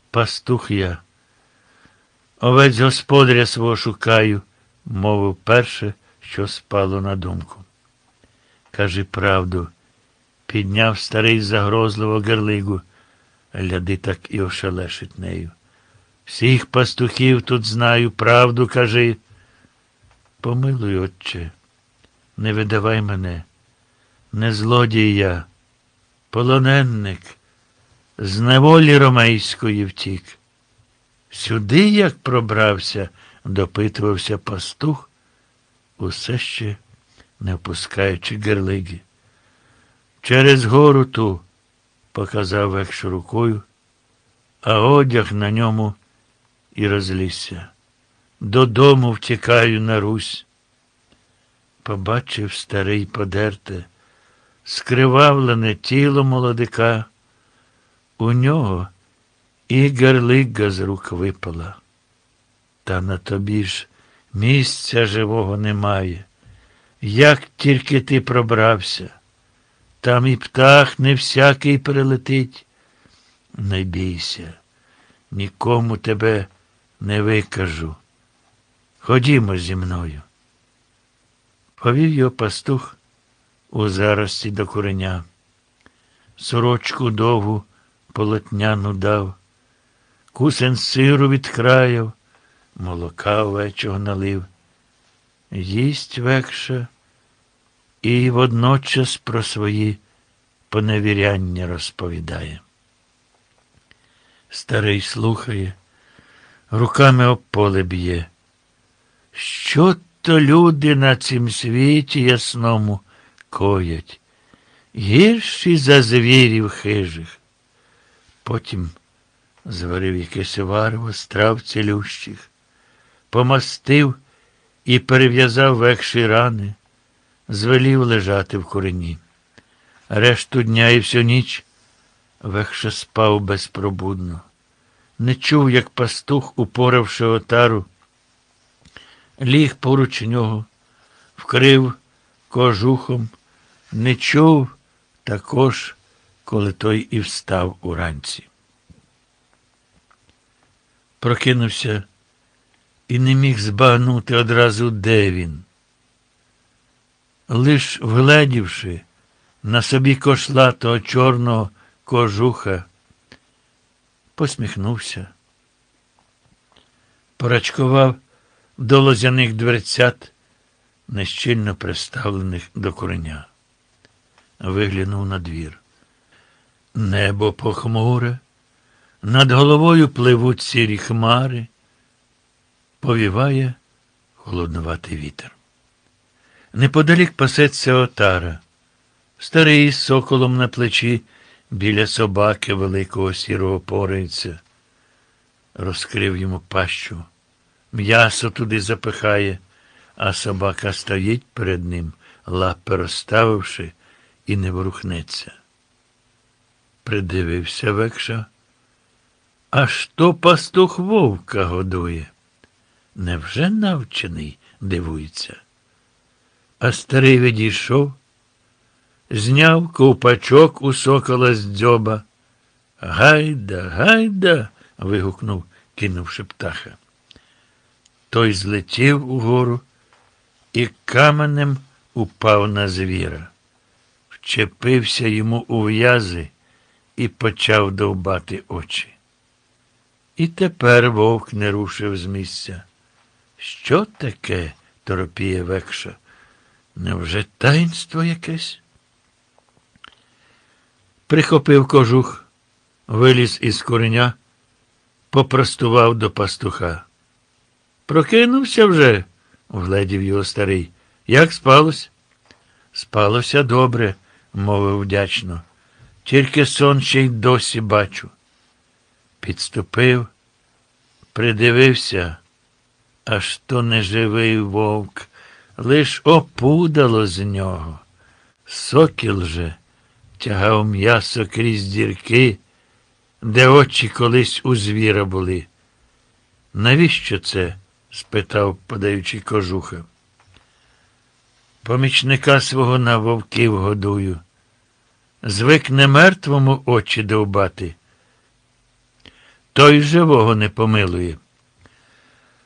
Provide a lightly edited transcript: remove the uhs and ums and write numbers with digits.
Пастух я. Овець господаря свого шукаю, мовив перше, що спало на думку. Кажи правду, підняв старий загрозливо герлигу, гляди так і ошелешить нею. Всіх пастухів тут знаю, правду кажи. Помилуй, отче, не видавай мене, не злодій я, полоненник, з неволі ромейської втік. Сюди як пробрався, допитувався пастух, усе ще не впускаючи герлиги. Через гору ту, показав Векша рукою, а одяг на ньому і розлісся. Додому втікаю на Русь. Побачив старий подерте, скривавлене тіло молодика. У нього і герлига з рук випала. Та на тобі ж місця живого немає. Як тільки ти пробрався, там і птах не всякий прилетить. Не бійся, нікому тебе не викажу. Ходімо зі мною. Повів його пастух у зарості до куреня. Сорочку довгу полотняну дав, кусень сиру відкраяв, молока овечого налив. Їсть Векша і водночас про свої поневіряння розповідає. Старий слухає, руками об поле б'є. Що то люди на цім світі ясному коять, гірші за звірів хижих. Потім зварив якесь варево з трав цілющих, помастив і перев'язав Векші рани, звелів лежати в курені. Решту дня і всю ніч Векша спав безпробудно. Не чув, як пастух, упоравши отару, ліг поруч нього, вкрив кожухом, не чув також, коли той і встав уранці. Прокинувся і не міг збагнути одразу, де він. Лиш вгледівши на собі кошлатого чорного кожуха, посміхнувся, порачкував до лозяних дверцят, нещільно приставлених до куреня. Виглянув на двір. Небо похмуре, над головою пливуть сірі хмари, повіває холоднуватий вітер. Неподалік пасеться отара, старий з соколом на плечі біля собаки великого сірого порається. Розкрив йому пащу, м'ясо туди запихає, а собака стоїть перед ним, лапи розставивши, і не ворухнеться. Придивився Векша. Аж то пастух вовка годує. Невже навчений, дивується. А старий відійшов, зняв ковпачок у сокола з дзьоба. Гайда, гайда, вигукнув, кинувши птаха. Той злетів угору і каменем упав на звіра. Вчепився йому у в'язи і почав довбати очі. І тепер вовк не рушив з місця. Що таке, торопіє Векша? Невже таїнство якесь? Прихопив кожух, виліз із куреня, попростував до пастуха. Прокинувся вже, вгледів його старий. Як спалось? Спалося добре, мовив вдячно. Тільки сон ще й досі бачу. Підступив, придивився, аж то не живий вовк, лиш опудало з нього. Сокіл же тягав м'ясо крізь дірки, де очі колись у звіра були. Навіщо це? Спитав, подаючи кожуха. Помічника свого на вовків годую. Звик не мертвому очі довбати. той живого не помилує.